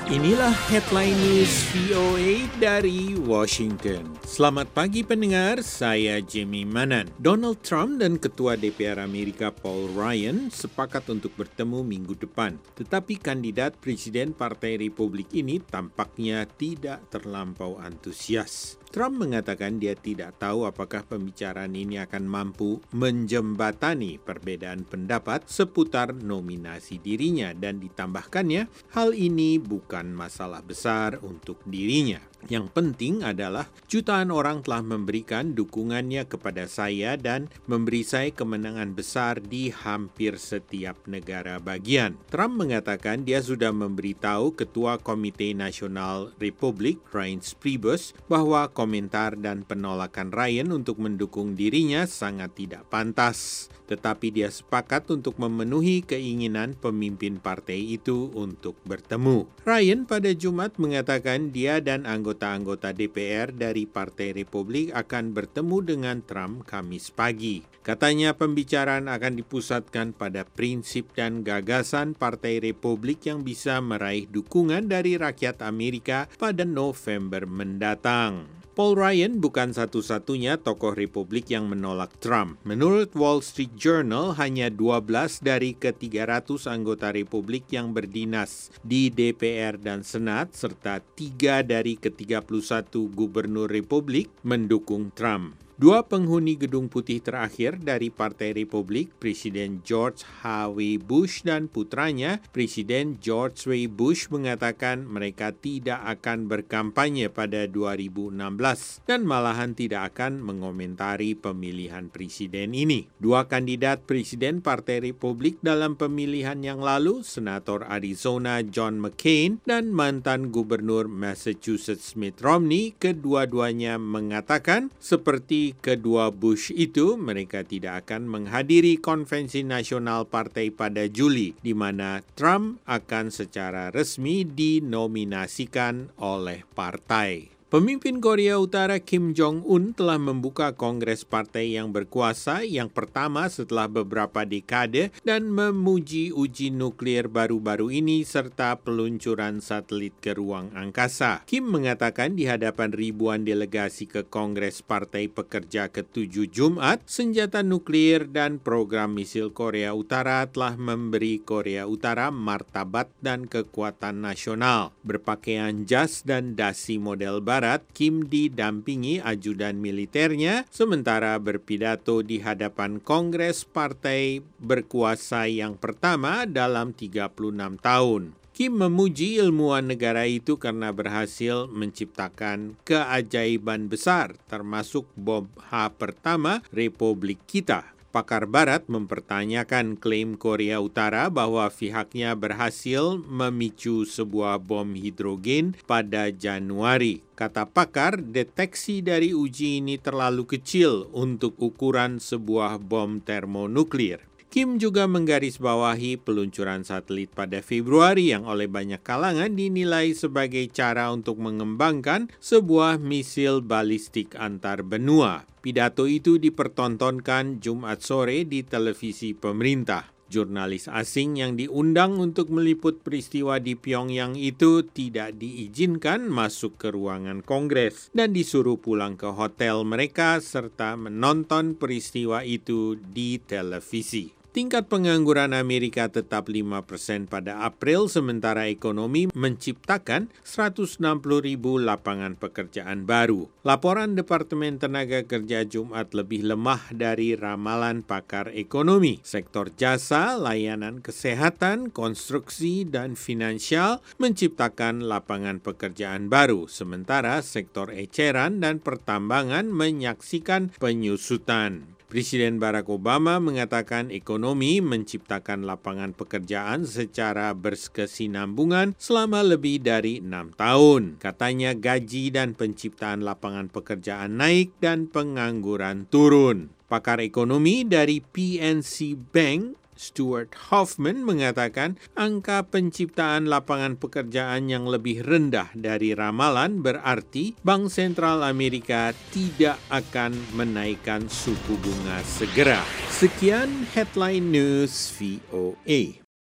Inilah headline news VOA dari Washington. Selamat pagi pendengar, saya Jimmy Manan. Donald Trump dan Ketua DPR Amerika Paul Ryan sepakat untuk bertemu minggu depan. Tetapi kandidat Presiden Partai Republik ini tampaknya tidak terlampau antusias. Trump mengatakan dia tidak tahu apakah pembicaraan ini akan mampu menjembatani perbedaan pendapat seputar nominasi dirinya dan ditambahkannya, hal ini bukan masalah besar untuk dirinya. Yang penting adalah jutaan orang telah memberikan dukungannya kepada saya dan memberi saya kemenangan besar di hampir setiap negara bagian. Trump mengatakan dia sudah memberitahu Ketua Komite Nasional Republik, Reince Priebus, bahwa komentar dan penolakan Ryan untuk mendukung dirinya sangat tidak pantas. Tetapi dia sepakat untuk memenuhi keinginan pemimpin partai itu untuk bertemu. Ryan pada Jumat mengatakan dia dan anggota-anggota DPR dari Partai Republik akan bertemu dengan Trump Kamis pagi. Katanya pembicaraan akan dipusatkan pada prinsip dan gagasan Partai Republik yang bisa meraih dukungan dari rakyat Amerika pada November mendatang. Paul Ryan bukan satu-satunya tokoh Republik yang menolak Trump. Menurut Wall Street Journal, hanya 12 dari ke-300 anggota Republik yang berdinas di DPR dan Senat, serta 3 dari ke-31 gubernur Republik mendukung Trump. Dua penghuni Gedung Putih terakhir dari Partai Republik, Presiden George H.W. Bush dan putranya, Presiden George W. Bush mengatakan mereka tidak akan berkampanye pada 2016 dan malahan tidak akan mengomentari pemilihan presiden ini. Dua kandidat Presiden Partai Republik dalam pemilihan yang lalu, Senator Arizona John McCain dan mantan Gubernur Massachusetts Mitt Romney, kedua-duanya mengatakan seperti kedua Bush itu, mereka tidak akan menghadiri konvensi nasional partai pada Juli, di mana Trump akan secara resmi dinominasikan oleh partai. Pemimpin Korea Utara Kim Jong-un telah membuka kongres partai yang berkuasa yang pertama setelah beberapa dekade dan memuji uji nuklir baru-baru ini serta peluncuran satelit ke ruang angkasa. Kim mengatakan di hadapan ribuan delegasi ke Kongres Partai Pekerja ke-7 Jumat, senjata nuklir dan program misil Korea Utara telah memberi Korea Utara martabat dan kekuatan nasional. Berpakaian jas dan dasi model barat, Kim didampingi ajudan militernya sementara berpidato di hadapan Kongres Partai berkuasa yang pertama dalam 36 tahun. Kim memuji ilmuwan negara itu karena berhasil menciptakan keajaiban besar, termasuk bom H pertama Republik kita. Pakar Barat mempertanyakan klaim Korea Utara bahwa pihaknya berhasil memicu sebuah bom hidrogen pada Januari. Kata pakar, deteksi dari uji ini terlalu kecil untuk ukuran sebuah bom termonuklir. Kim juga menggarisbawahi peluncuran satelit pada Februari yang oleh banyak kalangan dinilai sebagai cara untuk mengembangkan sebuah misil balistik antar benua. Pidato itu dipertontonkan Jumat sore di televisi pemerintah. Jurnalis asing yang diundang untuk meliput peristiwa di Pyongyang itu tidak diizinkan masuk ke ruangan Kongres dan disuruh pulang ke hotel mereka serta menonton peristiwa itu di televisi. Tingkat pengangguran Amerika tetap 5% pada April, sementara ekonomi menciptakan 160.000 lapangan pekerjaan baru. Laporan Departemen Tenaga Kerja Jumat lebih lemah dari ramalan pakar ekonomi. Sektor jasa, layanan kesehatan, konstruksi, dan finansial menciptakan lapangan pekerjaan baru, sementara sektor eceran dan pertambangan menyaksikan penyusutan. Presiden Barack Obama mengatakan ekonomi menciptakan lapangan pekerjaan secara berkesinambungan selama lebih dari 6 tahun. Katanya gaji dan penciptaan lapangan pekerjaan naik dan pengangguran turun. Pakar ekonomi dari PNC Bank, Stuart Hoffman, mengatakan angka penciptaan lapangan pekerjaan yang lebih rendah dari ramalan berarti Bank Sentral Amerika tidak akan menaikkan suku bunga segera. Sekian Headline News VOA.